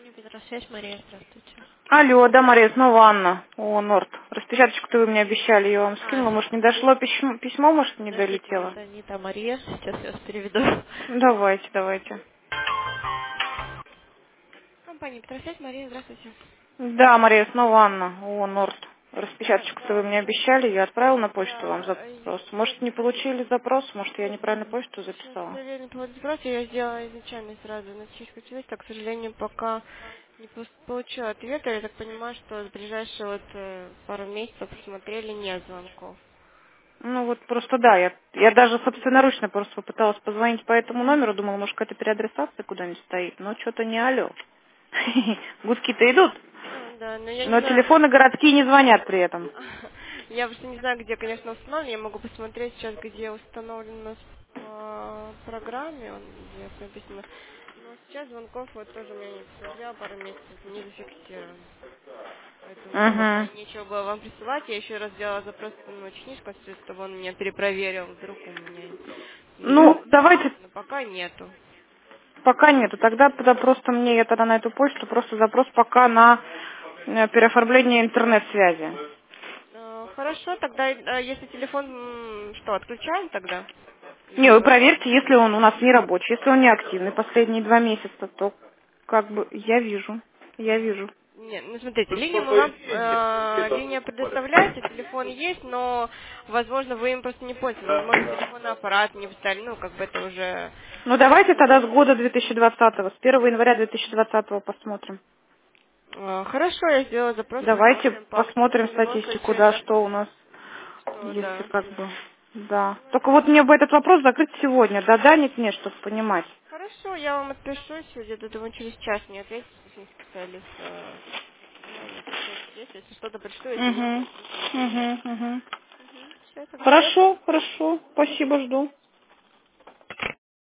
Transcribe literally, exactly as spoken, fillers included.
Петра связь, Мария, здравствуйте. Алло, да, Мария, снова Анна. О, Норд. Распечаточку-то вы мне обещали, я вам А, скинула. Может, не дошло письмо, письмо может, не подождите, долетело? это не та Мария, сейчас я вас переведу. Давайте, давайте. Компания Петра связь, Мария, здравствуйте. Да, Мария, снова Анна. О, Норд. Распечаточку-то вы Да, мне обещали, я отправила на почту вам да, запрос. я, Может, не получили запрос, может, я неправильно почту сейчас записала. проверим по запрос, я сделала изначально сразу на чешскую связь, так, к сожалению, пока не пос- получила ответа. Я так понимаю, что в ближайшие вот э, пару месяцев посмотрели, нет звонков. Ну вот просто да, я, я даже собственноручно просто попыталась позвонить по этому номеру, думала, может, какая-то переадресация куда-нибудь стоит, но что-то не алло. Гудки-то идут, А, да, но я не но знаю. телефоны городские не звонят при этом. Я просто не знаю, где, конечно, установлен. Я могу посмотреть сейчас, где установлен у нас по программе, он, где написано. Но сейчас звонков вот тоже у меня не посмотрела, пару месяцев не зафиксирован. Поэтому мне пока Угу. нечего было вам присылать. Я еще раз сделала запрос на техническую, чтобы он меня перепроверил. Вдруг у меня есть Ну, давайте, информация, но пока нету. пока нету. Тогда, тогда просто мне, я тогда на эту почту просто запрос пока на э, переоформление интернет-связи. Э, Хорошо, тогда э, если телефон, м, что, отключаем тогда? Не, вы Или... проверьте, если он у нас не рабочий, если он не активный последние два месяца, то как бы я вижу, я вижу. Нет, ну смотрите, линию мы вам, э, линия предоставляется, телефон есть, но, возможно, вы им просто не пользуетесь, возможно, телефонный аппарат не встали, ну, как бы это уже... Ну давайте тогда с года две тысячи двадцатого, с первого января две тысячи двадцатого посмотрим. э, Хорошо, я сделала запрос, Давайте посмотрим, по посмотрим в любом статистику, случае, да, да, что у нас, что, если да. как бы, да. Только вот мне бы этот вопрос закрыть сегодня, да, да, нет, нет, чтобы понимать. Хорошо, я вам отпишу сегодня, думаю, через час мне ответит технический специалист. э, Я вам напишу, если, если что-то пришлю, если нет, Угу, то ничего не пришлю. угу, угу. Угу, все тогда. Хорошо, хорошо, спасибо, жду.